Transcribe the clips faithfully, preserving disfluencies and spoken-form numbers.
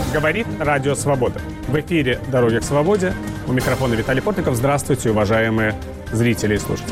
Говорит Радио Свобода. В эфире «Дороги к свободе». У микрофона Виталий Портников. Здравствуйте, уважаемые зрители и слушатели.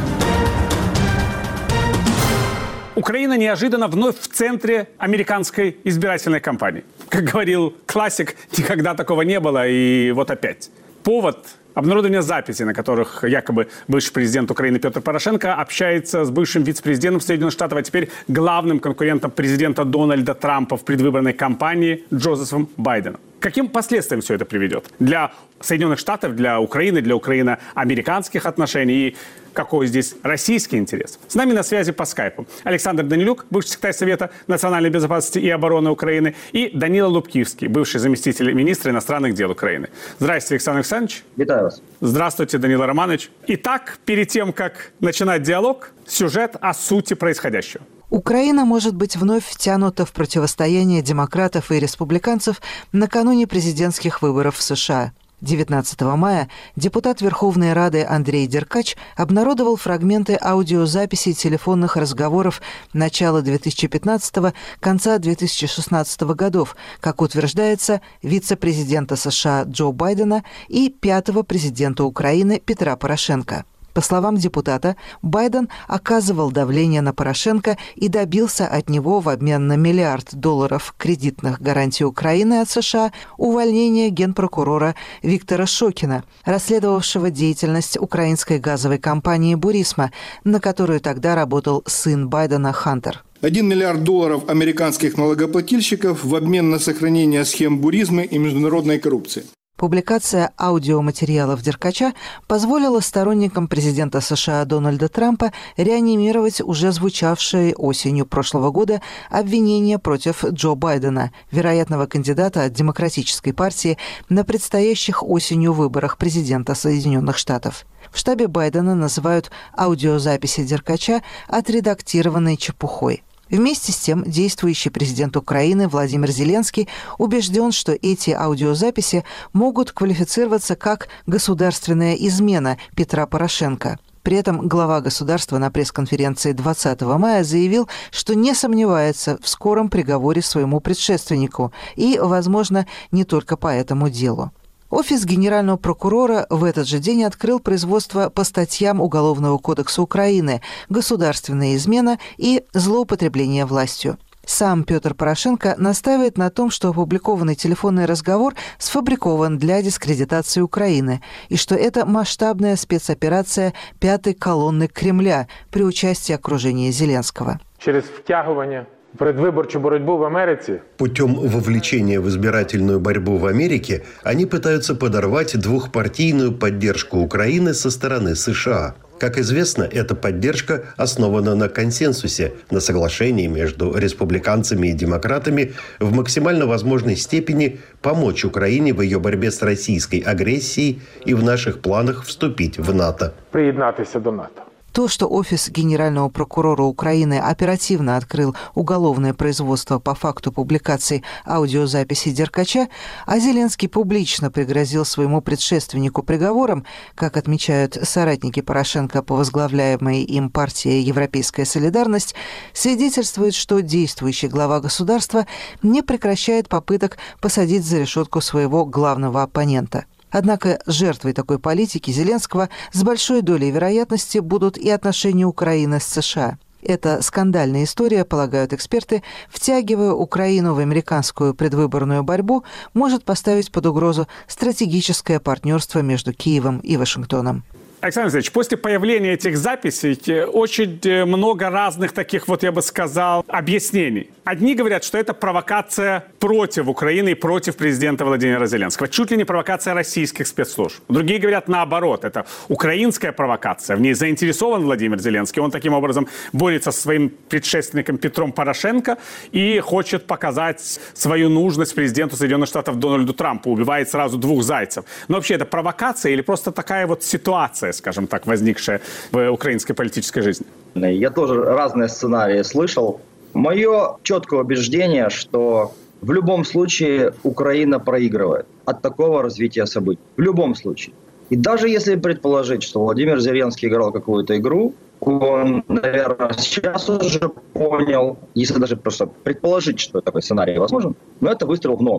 Украина неожиданно вновь в центре американской избирательной кампании. Как говорил классик, никогда такого не было, и вот опять. Повод – обнародование записей, на которых якобы бывший президент Украины Петр Порошенко общается с бывшим вице-президентом Соединенных Штатов, а теперь главным конкурентом президента Дональда Трампа в предвыборной кампании Джозефом Байденом. К каким последствиям все это приведет для Соединенных Штатов, для Украины, для украино-американских отношений? И какой здесь российский интерес? С нами на связи по скайпу Александр Данилюк, бывший секретарь Совета национальной безопасности и обороны Украины, и Данила Лубкивский, бывший заместитель министра иностранных дел Украины. Здравствуйте, Александр Александрович. Витаю вас. Здравствуйте, Данила Романович. Итак, перед тем, как начинать диалог, сюжет о сути происходящего. Украина может быть вновь втянута в противостояние демократов и республиканцев накануне президентских выборов в США. девятнадцатого мая депутат Верховной Рады Андрей Деркач обнародовал фрагменты аудиозаписей телефонных разговоров начала две тысячи пятнадцатого – конца две тысячи шестнадцатого годов, как утверждается, вице-президента США Джо Байдена и пятого президента Украины Петра Порошенко. По словам депутата, Байден оказывал давление на Порошенко и добился от него в обмен на миллиард долларов кредитных гарантий Украины от США увольнения генпрокурора Виктора Шокина, расследовавшего деятельность украинской газовой компании «Бурисма», на которую тогда работал сын Байдена Хантер. Один миллиард долларов американских налогоплательщиков в обмен на сохранение схем буризма и международной коррупции. Публикация аудиоматериалов Деркача позволила сторонникам президента США Дональда Трампа реанимировать уже звучавшие осенью прошлого года обвинения против Джо Байдена, вероятного кандидата от Демократической партии на предстоящих осенью выборах президента Соединенных Штатов. В штабе Байдена называют аудиозаписи Деркача отредактированной чепухой. Вместе с тем, действующий президент Украины Владимир Зеленский убежден, что эти аудиозаписи могут квалифицироваться как государственная измена Петра Порошенко. При этом глава государства на пресс-конференции двадцатого мая заявил, что не сомневается в скором приговоре своему предшественнику и, возможно, не только по этому делу. Офис генерального прокурора в этот же день открыл производство по статьям Уголовного кодекса Украины «Государственная измена» и «Злоупотребление властью». Сам Петр Порошенко настаивает на том, что опубликованный телефонный разговор сфабрикован для дискредитации Украины и что это масштабная спецоперация пятой колонны Кремля при участии окружения Зеленского. Через втягивание предвыборчую борьбу в Америке. Путем вовлечения в избирательную борьбу в Америке они пытаются подорвать двухпартийную поддержку Украины со стороны США. Как известно, эта поддержка основана на консенсусе, на соглашении между республиканцами и демократами в максимально возможной степени помочь Украине в ее борьбе с российской агрессией и в наших планах вступить в НАТО. Приєднатися до НАТО. То, что офис генерального прокурора Украины оперативно открыл уголовное производство по факту публикации аудиозаписи Деркача, а Зеленский публично пригрозил своему предшественнику приговором, как отмечают соратники Порошенко по возглавляемой им партии «Европейская солидарность», свидетельствует, что действующий глава государства не прекращает попыток посадить за решетку своего главного оппонента. Однако жертвой такой политики Зеленского с большой долей вероятности будут и отношения Украины с США. Эта скандальная история, полагают эксперты, втягивая Украину в американскую предвыборную борьбу, может поставить под угрозу стратегическое партнерство между Киевом и Вашингтоном. Александр Александрович, после появления этих записей очень много разных таких, вот я бы сказал, объяснений. Одни говорят, что это провокация против Украины и против президента Владимира Зеленского. Чуть ли не провокация российских спецслужб. Другие говорят наоборот. Это украинская провокация. В ней заинтересован Владимир Зеленский. Он таким образом борется со своим предшественником Петром Порошенко и хочет показать свою нужность президенту Соединенных Штатов Дональду Трампу. Убивает сразу двух зайцев. Но вообще это провокация или просто такая вот ситуация, скажем так, возникшая в украинской политической жизни? Я тоже разные сценарии слышал. Мое четкое убеждение, что в любом случае Украина проигрывает от такого развития событий. В любом случае. И даже если предположить, что Владимир Зеленский играл какую-то игру, он, наверное, сейчас уже понял, если даже просто предположить, что такой сценарий возможен, но это выстрел в ногу.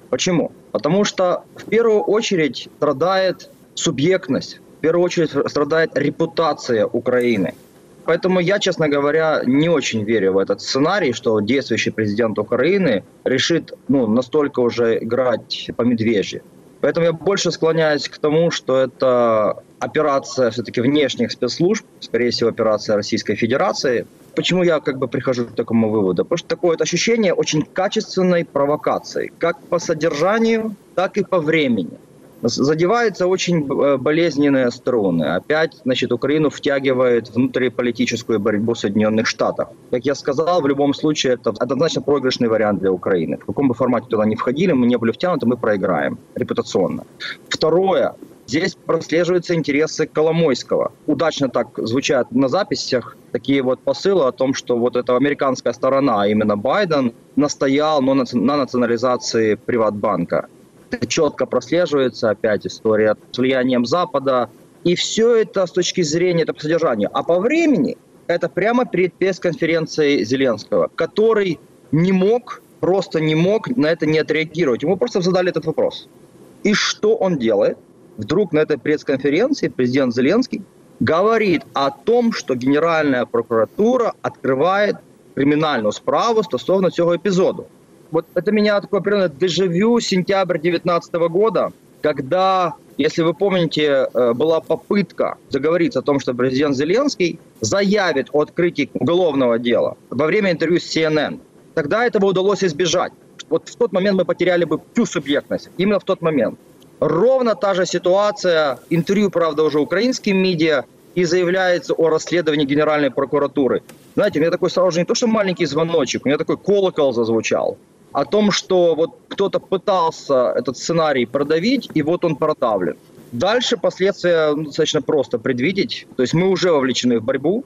Почему? Потому что в первую очередь страдает субъектность, в первую очередь страдает репутация Украины. Поэтому я, честно говоря, не очень верю в этот сценарий, что действующий президент Украины решит ну, настолько уже играть по медвежьи. Поэтому я больше склоняюсь к тому, что это операция все-таки внешних спецслужб, скорее всего, операция Российской Федерации. Почему я как бы прихожу к такому выводу? Потому что такое вот ощущение очень качественной провокации, как по содержанию, так и по времени. Задеваются очень болезненные струны. Опять, значит, Украину втягивает в внутриполитическую борьбу Соединенных Штатов. Как я сказал, в любом случае это однозначно проигрышный вариант для Украины. В каком бы формате туда ни входили, мы не были втянуты, мы проиграем репутационно. Второе. Здесь прослеживаются интересы Коломойского. Удачно так звучат на записях такие вот посылы о том, что вот эта американская сторона, а именно Байден, настоял на национализации Приватбанка. Это четко прослеживается, опять история с влиянием Запада. И все это с точки зрения, это по содержанию. А по времени это прямо перед пресс-конференцией Зеленского, который не мог, просто не мог на это не отреагировать. Ему просто задали этот вопрос. И что он делает? Вдруг на этой пресс-конференции президент Зеленский говорит о том, что Генеральная прокуратура открывает криминальную справу стосовно цього эпизоду. Вот это меня такое определенное дежавю сентябрь две тысячи девятнадцатого года, когда, если вы помните, была попытка договориться о том, что президент Зеленский заявит о открытии уголовного дела во время интервью с Си Эн Эн. Тогда этого удалось избежать. Вот в тот момент мы потеряли бы всю субъектность. Именно в тот момент. Ровно та же ситуация, интервью, правда, уже украинским медиа, и заявляется о расследовании Генеральной прокуратуры. Знаете, у меня такой сразу же не то, что маленький звоночек, у меня такой колокол зазвучал. О том, что вот кто-то пытался этот сценарий продавить, и вот он продавлен. Дальше последствия ну, достаточно просто предвидеть. То есть мы уже вовлечены в борьбу,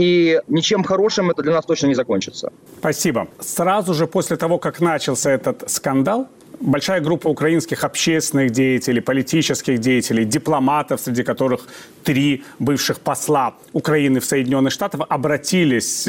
и ничем хорошим это для нас точно не закончится. Спасибо. Сразу же после того, как начался этот скандал, большая группа украинских общественных деятелей, политических деятелей, дипломатов, среди которых три бывших посла Украины в Соединенных Штатах, обратились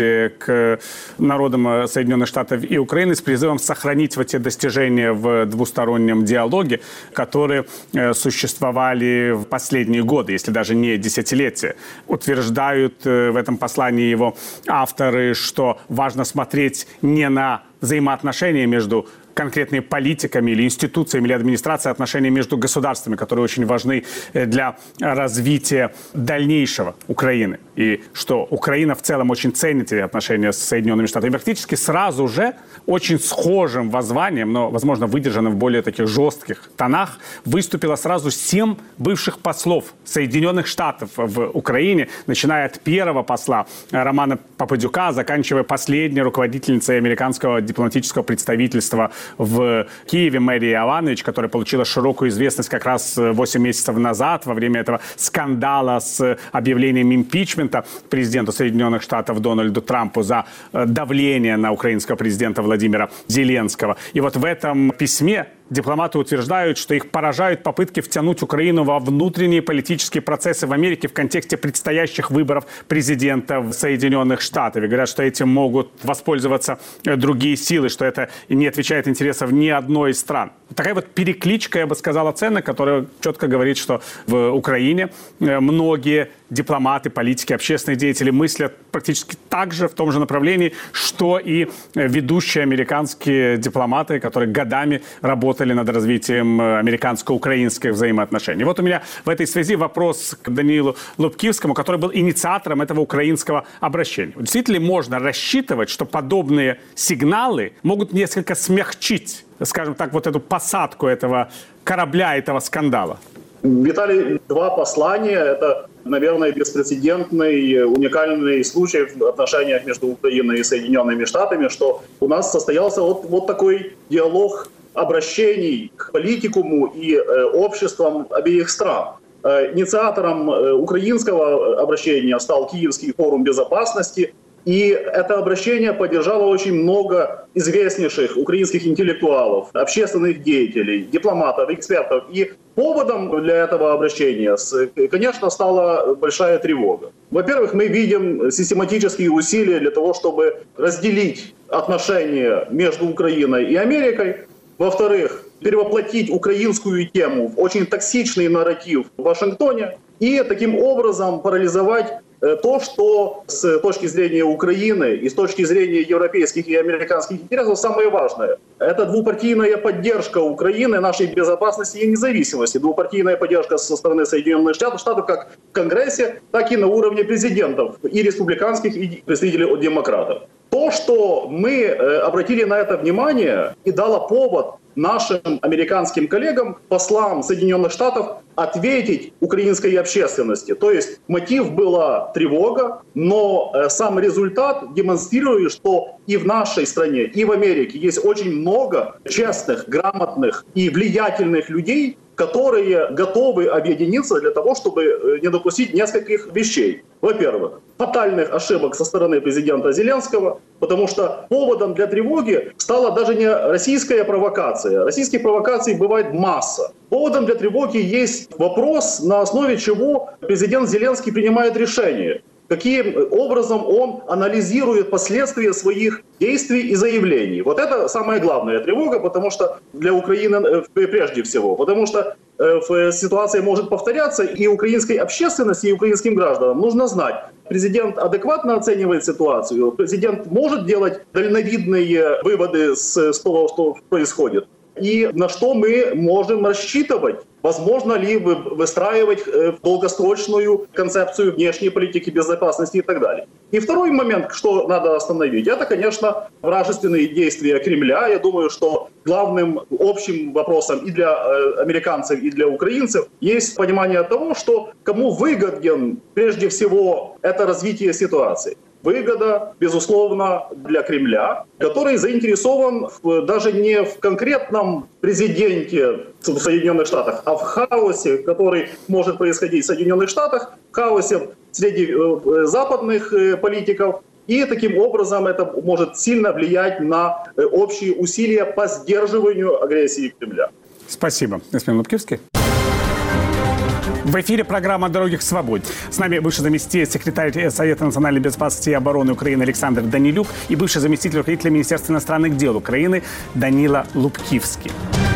к народам Соединенных Штатов и Украины с призывом сохранить вот те достижения в двустороннем диалоге, которые существовали в последние годы, если даже не десятилетия. Утверждают в этом послании его авторы, что важно смотреть не на взаимоотношения между конкретными политиками или институциями или администрацией, отношения между государствами, которые очень важны для развития дальнейшего Украины. И что Украина в целом очень ценит эти отношения с Соединенными Штатами. И практически сразу же очень схожим воззванием, но, возможно, выдержанным в более таких жестких тонах, выступило сразу семь бывших послов Соединенных Штатов в Украине, начиная от первого посла Романа Попадюка, заканчивая последней руководительницей американского дипломатического представительства в Киеве Мэри Иованович, которая получила широкую известность как раз восемь месяцев назад во время этого скандала с объявлением импичмента президенту Соединенных Штатов Дональду Трампу за давление на украинского президента Владимира Зеленского. И вот в этом письме дипломаты утверждают, что их поражают попытки втянуть Украину во внутренние политические процессы в Америке в контексте предстоящих выборов президента в Соединенных Штатах. И говорят, что этим могут воспользоваться другие силы, что это не отвечает интересам ни одной из стран. Такая вот перекличка, я бы сказал, оценок, которая четко говорит, что в Украине многие дипломаты, политики, общественные деятели мыслят практически так же, в том же направлении, что и ведущие американские дипломаты, которые годами работали над развитием американско-украинских взаимоотношений. Вот у меня в этой связи вопрос к Даниилу Лубківському, который был инициатором этого украинского обращения. Действительно ли можно рассчитывать, что подобные сигналы могут несколько смягчить, скажем так, вот эту посадку этого корабля, этого скандала? Виталий, два послания. Это, наверное, беспрецедентный, уникальный случай в отношениях между Украиной и Соединенными Штатами, что у нас состоялся вот, вот такой диалог обращений к политикуму и э, обществам обеих стран. Э, инициатором э, украинского обращения стал Киевский форум безопасности, и это обращение поддержало очень много известнейших украинских интеллектуалов, общественных деятелей, дипломатов, экспертов. И поводом для этого обращения, конечно, стала большая тревога. Во-первых, мы видим систематические усилия для того, чтобы разделить отношения между Украиной и Америкой. Во-вторых, перевоплотить украинскую тему в очень токсичный нарратив в Вашингтоне и таким образом парализовать то, что с точки зрения Украины и с точки зрения европейских и американских интересов самое важное. Это двупартийная поддержка Украины, нашей безопасности и независимости. Двупартийная поддержка со стороны Соединенных Штатов, Штатов как в Конгрессе, так и на уровне президентов и республиканских, и представителей от демократов. То, что мы обратили на это внимание и дало повод нашим американским коллегам, послам Соединенных Штатов, ответить украинской общественности. То есть мотив была тревога, но сам результат демонстрирует, что и в нашей стране, и в Америке есть очень много честных, грамотных и влиятельных людей, которые готовы объединиться для того, чтобы не допустить нескольких вещей. Во-первых, фатальных ошибок со стороны президента Зеленского, потому что поводом для тревоги стала даже не российская провокация. Российских провокаций бывает масса. Поводом для тревоги есть вопрос, на основе чего президент Зеленский принимает решение. Каким образом он анализирует последствия своих действий и заявлений. Вот это самая главная тревога, потому что для Украины прежде всего. Потому что ситуация может повторяться, и украинской общественности, и украинским гражданам нужно знать, президент адекватно оценивает ситуацию, президент может делать дальновидные выводы с того, что происходит. И на что мы можем рассчитывать? Возможно ли выстраивать долгосрочную концепцию внешней политики, безопасности и так далее. И второй момент, что надо остановить, это, конечно, вражественные действия Кремля. Я думаю, что главным общим вопросом и для американцев, и для украинцев есть понимание того, что кому выгоден прежде всего это развитие ситуации. Выгода, безусловно, для Кремля, который заинтересован в, даже не в конкретном президенте в Соединенных Штатах, а в хаосе, который может происходить в Соединенных Штатах, в хаосе среди э, западных э, политиков. И таким образом это может сильно влиять на э, общие усилия по сдерживанию агрессии Кремля. Спасибо. Господин Лубкивский. В эфире программа «Дороги к свободе». С нами бывший заместитель секретаря Совета национальной безопасности и обороны Украины Александр Данилюк и бывший заместитель руководителя Министерства иностранных дел Украины Данила Лубкивский.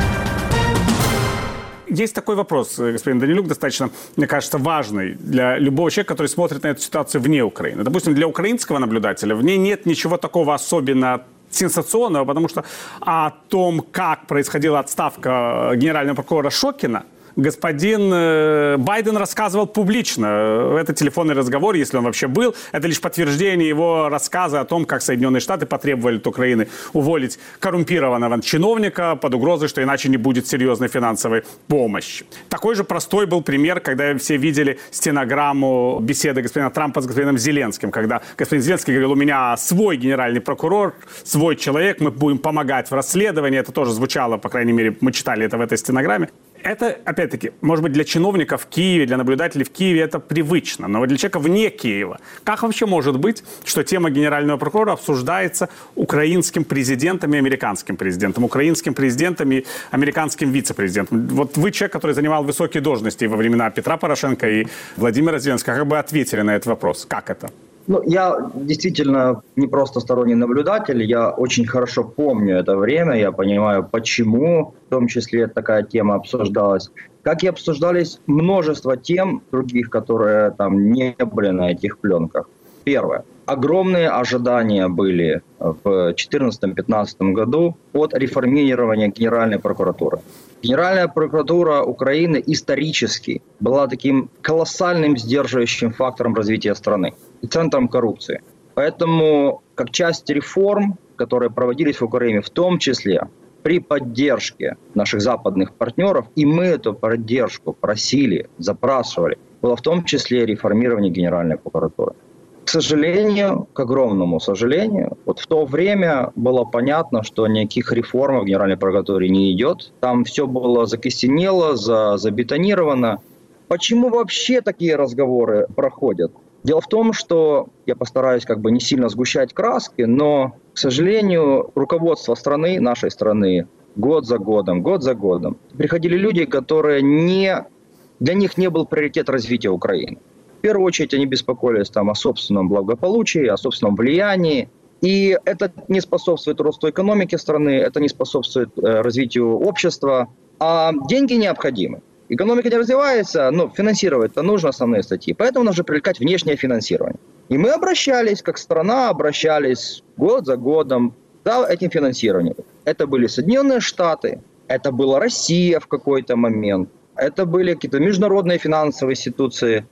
Есть такой вопрос, господин Данилюк, достаточно, мне кажется, важный для любого человека, который смотрит на эту ситуацию вне Украины. Допустим, для украинского наблюдателя в ней нет ничего такого особенно сенсационного, потому что о том, как происходила отставка генерального прокурора Шокина, господин Байден рассказывал публично. Это телефонный разговор, если он вообще был. Это лишь подтверждение его рассказа о том, как Соединенные Штаты потребовали от Украины уволить коррумпированного чиновника под угрозой, что иначе не будет серьезной финансовой помощи. Такой же простой был пример, когда все видели стенограмму беседы господина Трампа с господином Зеленским, когда господин Зеленский говорил: у меня свой генеральный прокурор, свой человек, мы будем помогать в расследовании. Это тоже звучало, по крайней мере, мы читали это в этой стенограмме. Это, опять-таки, может быть, для чиновников в Киеве, для наблюдателей в Киеве это привычно, но для человека вне Киева. Как вообще может быть, что тема генерального прокурора обсуждается украинским президентом и американским президентом, украинским президентом и американским вице-президентом? Вот вы человек, который занимал высокие должности во времена Петра Порошенко и Владимира Зеленского, как бы ответили на этот вопрос? Как это? Ну, я действительно не просто сторонний наблюдатель, я очень хорошо помню это время, я понимаю, почему в том числе такая тема обсуждалась. Как и обсуждались множество тем других, которые там не были на этих пленках. Первое. Огромные ожидания были в две тысячи четырнадцатом — две тысячи пятнадцатом году от реформирования Генеральной прокуратуры. Генеральная прокуратура Украины исторически была таким колоссальным сдерживающим фактором развития страны и центром коррупции. Поэтому, как часть реформ, которые проводились в Украине, в том числе при поддержке наших западных партнеров, и мы эту поддержку просили, запрашивали, было в том числе реформирование Генеральной прокуратуры. К сожалению, к огромному сожалению, вот в то время было понятно, что никаких реформ в Генеральной прокуратуре не идет. Там все было закостенело, забетонировано. Почему вообще такие разговоры проходят? Дело в том, что я постараюсь как бы не сильно сгущать краски, но, к сожалению, руководство страны, нашей страны, год за годом, год за годом, приходили люди, которые не, для них не был приоритет развития Украины. В первую очередь они беспокоились там о собственном благополучии, о собственном влиянии. И это не способствует росту экономики страны, это не способствует э, развитию общества. А деньги необходимы. Экономика не развивается, но финансировать-то нужно основные статьи. Поэтому нужно привлекать внешнее финансирование. И мы обращались, как страна, обращались год за годом за этим финансированием. Это были Соединенные Штаты, это была Россия в какой-то момент, это были какие-то международные финансовые институции.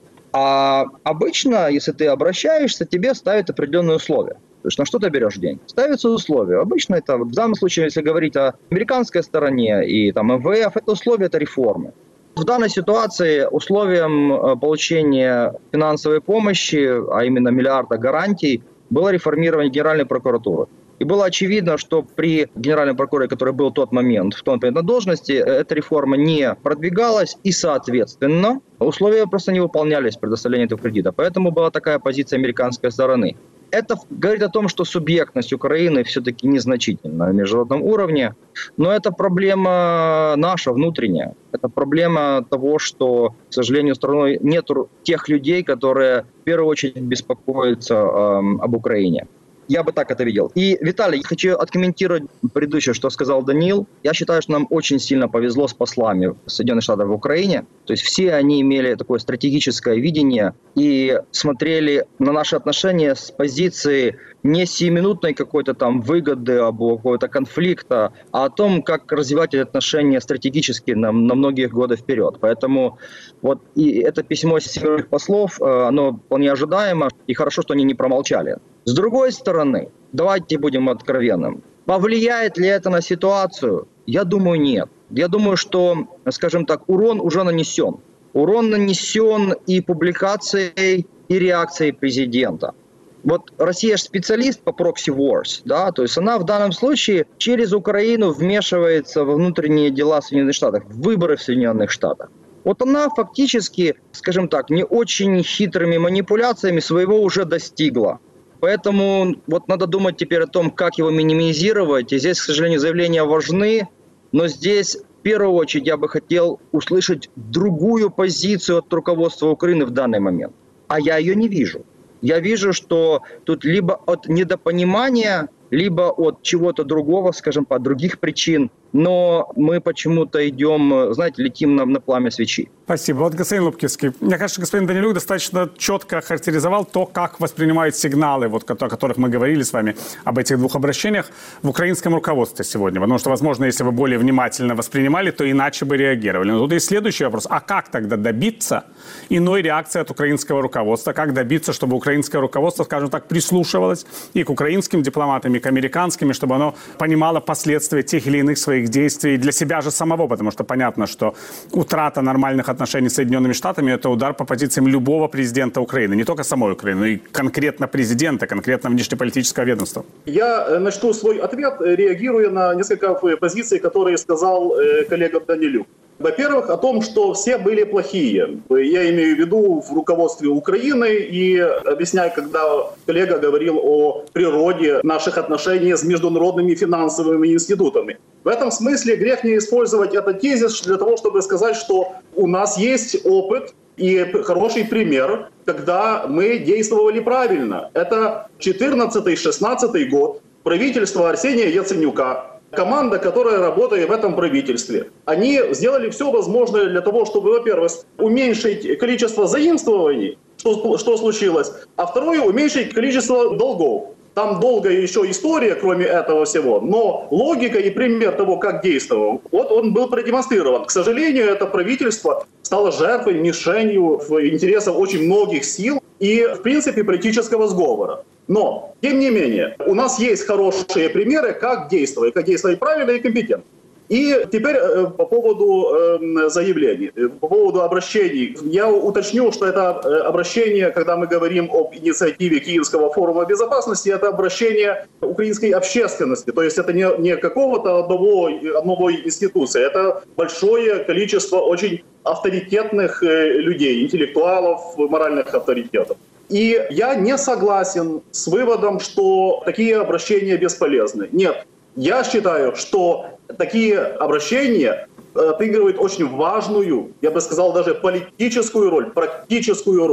А обычно, если ты обращаешься, тебе ставят определенные условия. То есть на что ты берешь деньги? Ставятся условия. Обычно это, в данном случае, если говорить о американской стороне и там эм вэ эф, это условия, это реформы. В данной ситуации условием получения финансовой помощи, а именно миллиарда гарантий, было реформирование Генеральной прокуратуры. И было очевидно, что при генеральном прокуроре, который был в тот момент в том момент на должности, эта реформа не продвигалась, и, соответственно, условия просто не выполнялись предоставления этого кредита. Поэтому была такая позиция американской стороны. Это говорит о том, что субъектность Украины все-таки незначительна на международном уровне, но это проблема наша, внутренняя. Это проблема того, что, к сожалению, страной нет тех людей, которые в первую очередь беспокоятся э, об Украине. Я бы так это видел. И, Виталий, хочу откомментировать предыдущее, что сказал Даниил. Я считаю, что нам очень сильно повезло с послами Соединенных Штатов в Украине. То есть все они имели такое стратегическое видение и смотрели на наши отношения с позиции не сиюминутной какой-то там выгоды, або какого-то конфликта, а о том, как развивать эти отношения стратегически на, на многие годы вперед. Поэтому вот и это письмо семерых послов, оно вполне ожидаемо, и хорошо, что они не промолчали. С другой стороны, давайте будем откровенным, повлияет ли это на ситуацию? Я думаю, нет. Я думаю, что, скажем так, урон уже нанесен. Урон нанесен и публикацией, и реакцией президента. Вот Россия же специалист по proxy wars, да, то есть она в данном случае через Украину вмешивается во внутренние дела Соединенных Штатов, в выборы в Соединенных Штатах. Вот она фактически, скажем так, не очень хитрыми манипуляциями своего уже достигла. Поэтому вот надо думать теперь о том, как его минимизировать. И здесь, к сожалению, заявления важны, но здесь в первую очередь я бы хотел услышать другую позицию от руководства Украины в данный момент. А я ее не вижу. Я вижу, что тут либо от недопонимания, либо от чего-то другого, скажем, по других причин. Но мы почему-то идем, знаете, летим на, на пламя свечи. Спасибо. Вот господин Лубкинский. Мне кажется, господин Данилюк достаточно четко характеризовал то, как воспринимают сигналы, вот, о которых мы говорили с вами, об этих двух обращениях в украинском руководстве сегодня. Потому что, возможно, если бы более внимательно воспринимали, то иначе бы реагировали. Но тут есть следующий вопрос. А как тогда добиться иной реакции от украинского руководства? Как добиться, чтобы украинское руководство, скажем так, прислушивалось и к украинским дипломатам, и к американским, и чтобы оно понимало последствия тех или иных своих действий для себя же самого, потому что понятно, что утрата нормальных отношений с Соединенными Штатами – это удар по позициям любого президента Украины, не только самой Украины, но и конкретно президента, конкретно внешнеполитического ведомства. Я начну свой ответ, реагируя на несколько позиций, которые сказал коллега Данилюк. Во-первых, о том, что все были плохие. Я имею в виду в руководстве Украины и объясняю, когда коллега говорил о природе наших отношений с международными финансовыми институтами. В этом смысле грех не использовать этот тезис для того, чтобы сказать, что у нас есть опыт и хороший пример, когда мы действовали правильно. Это четырнадцатый-шестнадцатый год, правительство Арсения Яценюка. Команда, которая работает в этом правительстве, они сделали все возможное для того, чтобы, во-первых, уменьшить количество заимствований, что, что случилось, а второе, уменьшить количество долгов. Там долгая еще история, кроме этого всего, но логика и пример того, как действовал, вот он был продемонстрирован. К сожалению, это правительство стало жертвой, мишенью интересов очень многих сил и, в принципе, политического сговора. Но, тем не менее, у нас есть хорошие примеры, как действовать, как действовать правильно и компетентно. И теперь э, по поводу э, заявлений, по поводу обращений. Я уточню, что это обращение, когда мы говорим об инициативе Киевского форума безопасности, это обращение украинской общественности. То есть это не, не какого-то одного, одного институции, это большое количество очень авторитетных людей, интеллектуалов, моральных авторитетов. И я не согласен с выводом, что такие обращения бесполезны. Нет, я считаю, что такие обращения отыгрывают очень важную, я бы сказал, даже политическую роль, практическую роль.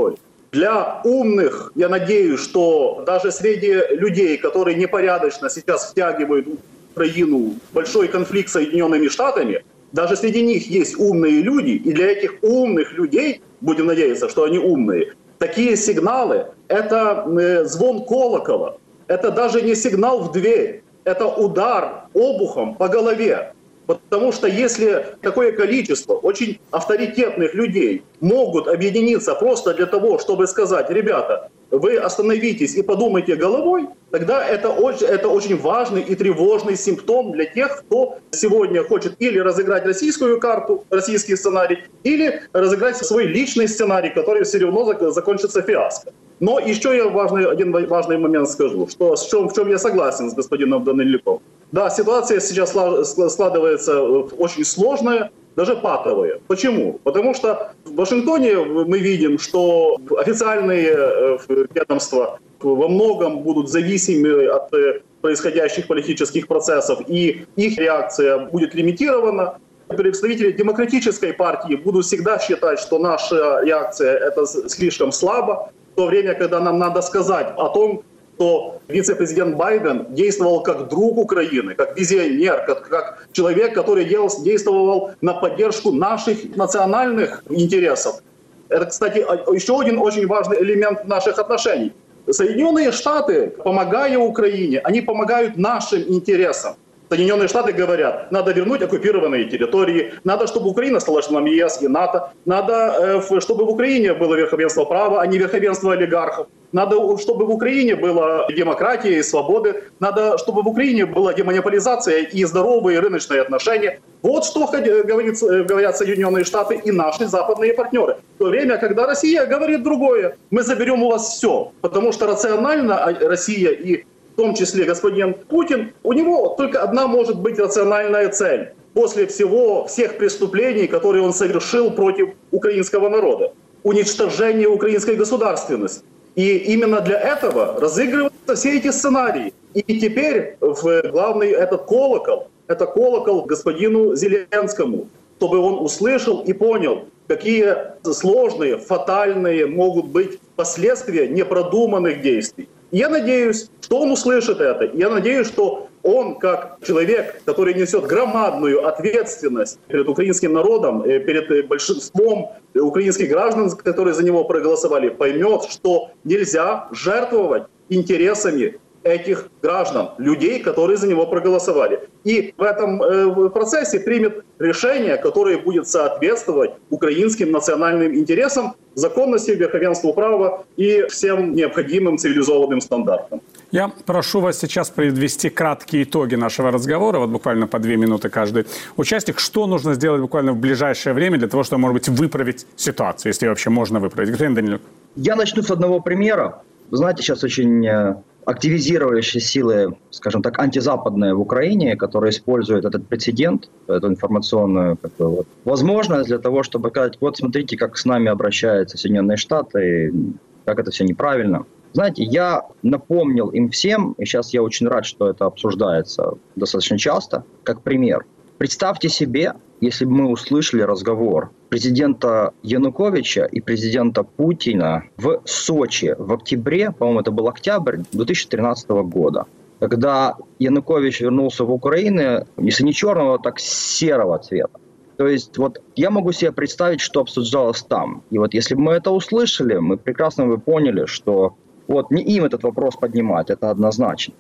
Для умных, я надеюсь, что даже среди людей, которые непорядочно сейчас втягивают Украину в большой конфликт с Соединенными Штатами, даже среди них есть умные люди, и для этих умных людей, будем надеяться, что они умные, такие сигналы – это звон колокола, это даже не сигнал в дверь, это удар обухом по голове. Потому что если такое количество очень авторитетных людей могут объединиться просто для того, чтобы сказать: ребята, вы остановитесь и подумайте головой, тогда это очень, это очень важный и тревожный симптом для тех, кто сегодня хочет или разыграть российскую карту, российский сценарий, или разыграть свой личный сценарий, который все равно закончится фиаско. Но еще я важный, один важный момент скажу, что в чем, в чем я согласен с господином Данилюком. Да, ситуация сейчас складывается очень сложная, даже патовая. Почему? Потому что в Вашингтоне мы видим, что официальные ведомства во многом будут зависимы от происходящих политических процессов, и их реакция будет лимитирована. Представители демократической партии будут всегда считать, что наша реакция – это слишком слабо, в то время, когда нам надо сказать о том, что вице-президент Байден действовал как друг Украины, как визионер, как, как человек, который делал, действовал на поддержку наших национальных интересов. Это, кстати, еще один очень важный элемент наших отношений. Соединенные Штаты, помогая Украине, они помогают нашим интересам. Соединенные Штаты говорят: надо вернуть оккупированные территории, надо, чтобы Украина стала членом ЕС и НАТО, надо, чтобы в Украине было верховенство права, а не верховенство олигархов. Надо, чтобы в Украине была демократия и свободы. Надо, чтобы в Украине была демонополизация и здоровые рыночные отношения. Вот что говорит, говорят Соединенные Штаты и наши западные партнеры. В то время, когда Россия говорит другое: мы заберем у вас все. Потому что рационально Россия и в том числе господин Путин, у него только одна может быть рациональная цель. После всего, всех преступлений, которые он совершил против украинского народа. Уничтожение украинской государственности. И именно для этого разыгрываются все эти сценарии. И теперь в главный этот колокол, это колокол господину Зеленскому, чтобы он услышал и понял, какие сложные, фатальные могут быть последствия непродуманных действий. И я надеюсь, что он услышит это. И я надеюсь, что он, как человек, который несет громадную ответственность перед украинским народом, перед большинством украинских граждан, которые за него проголосовали, поймет, что нельзя жертвовать интересами этих граждан, людей, которые за него проголосовали. И в этом э, процессе примет решение, которое будет соответствовать украинским национальным интересам, законности, верховенству права и всем необходимым цивилизованным стандартам. Я прошу вас сейчас подвести краткие итоги нашего разговора, вот буквально по две минуты каждый участник. Что нужно сделать буквально в ближайшее время для того, чтобы, может быть, выправить ситуацию, если вообще можно выправить? Господин Данилюк. Я начну с одного примера. Вы знаете, сейчас очень активизировавшие силы, скажем так, антизападные в Украине, которые используют этот прецедент, эту информационную как бы, вот, возможность для того, чтобы сказать: вот смотрите, как с нами обращаются Соединенные Штаты, как это все неправильно. Знаете, я напомнил им всем, и сейчас я очень рад, что это обсуждается достаточно часто, как пример. Представьте себе, если бы мы услышали разговор президента Януковича и президента Путина в Сочи в октябре, по-моему, это был октябрь две тысячи тринадцатого года, когда Янукович вернулся в Украину, если не черного, так серого цвета. То есть вот я могу себе представить, что обсуждалось там. И вот если бы мы это услышали, мы прекрасно бы поняли, что вот не им этот вопрос поднимать, это однозначно.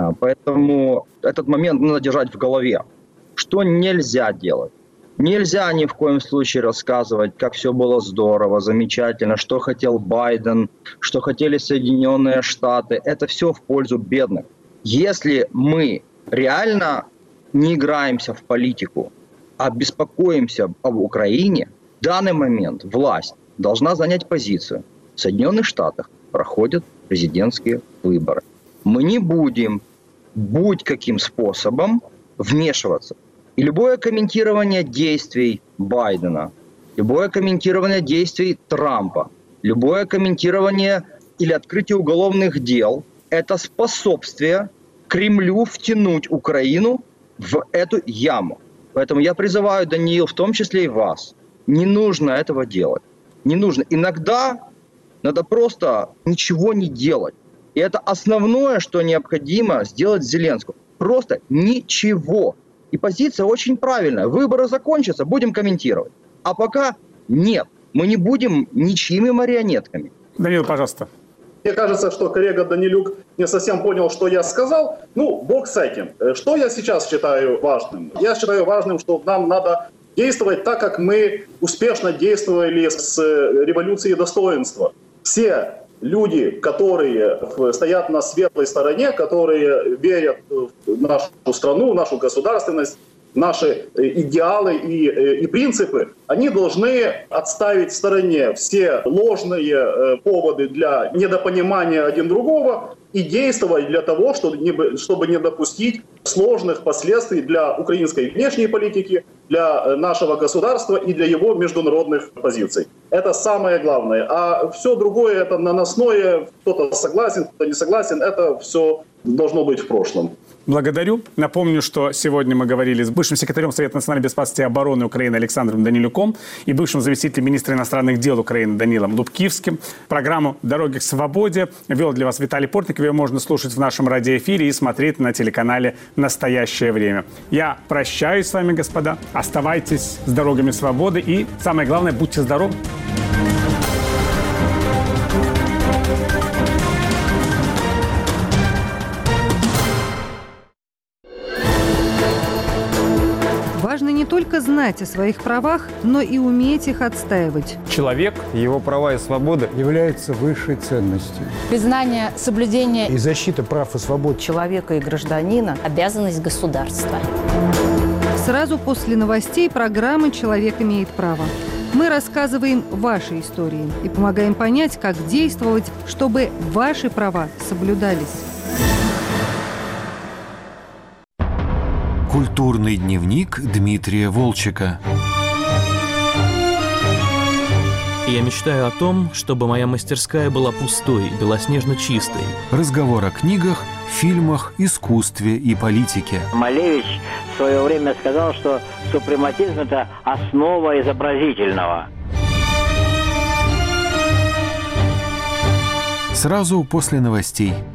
Поэтому этот момент надо держать в голове. Что нельзя делать? Нельзя ни в коем случае рассказывать, как все было здорово, замечательно, что хотел Байден, что хотели Соединенные Штаты. Это все в пользу бедных. Если мы реально не играемся в политику, а беспокоимся об Украине, в данный момент власть должна занять позицию. В Соединенных Штатах проходят президентские выборы. Мы не будем будь каким способом вмешиваться. И любое комментирование действий Байдена, любое комментирование действий Трампа, любое комментирование или открытие уголовных дел – это способствие Кремлю втянуть Украину в эту яму. Поэтому я призываю, Даниил, в том числе и вас, не нужно этого делать. Не нужно. Иногда Надо просто ничего не делать. И это основное, что необходимо сделать Зеленскому. Просто ничего. И позиция очень правильная. Выборы закончатся, будем комментировать. А пока нет. Мы не будем ничьими марионетками. Данил, пожалуйста. Мне кажется, что коллега Данилюк не совсем понял, что я сказал. Ну, бог с этим. Что я сейчас считаю важным? Я считаю важным, что нам надо действовать так, как мы успешно действовали с революцией достоинства. Все люди, которые стоят на светлой стороне, которые верят в нашу страну, в нашу государственность, наши идеалы и, и принципы, они должны отставить в стороне все ложные поводы для недопонимания один другого и действовать для того, чтобы не, чтобы не допустить сложных последствий для украинской внешней политики, для нашего государства и для его международных позиций. Это самое главное. А все другое, это наносное, кто-то согласен, кто-то не согласен, это все должно быть в прошлом. Благодарю. Напомню, что сегодня мы говорили с бывшим секретарем Совета национальной безопасности и обороны Украины Александром Данилюком и бывшим заместителем министра иностранных дел Украины Данилом Лубкивским. Программу «Дороги к свободе» вел для вас Виталий Портников. Ее можно слушать в нашем радиоэфире и смотреть на телеканале «Настоящее время». Я прощаюсь с вами, господа. Оставайтесь с дорогами свободы и, самое главное, будьте здоровы. Важно не только знать о своих правах, но и уметь их отстаивать. Человек, его права и свободы являются высшей ценностью. Признание, соблюдение и защита прав и свобод человека и гражданина – обязанность государства. Сразу после новостей программы «Человек имеет право». Мы рассказываем ваши истории и помогаем понять, как действовать, чтобы ваши права соблюдались. Культурный дневник Дмитрия Волчека. Я мечтаю о том, чтобы моя мастерская была пустой, белоснежно чистой. Разговор о книгах, фильмах, искусстве и политике. Малевич в свое время сказал, что супрематизм – это основа изобразительного. Сразу после новостей.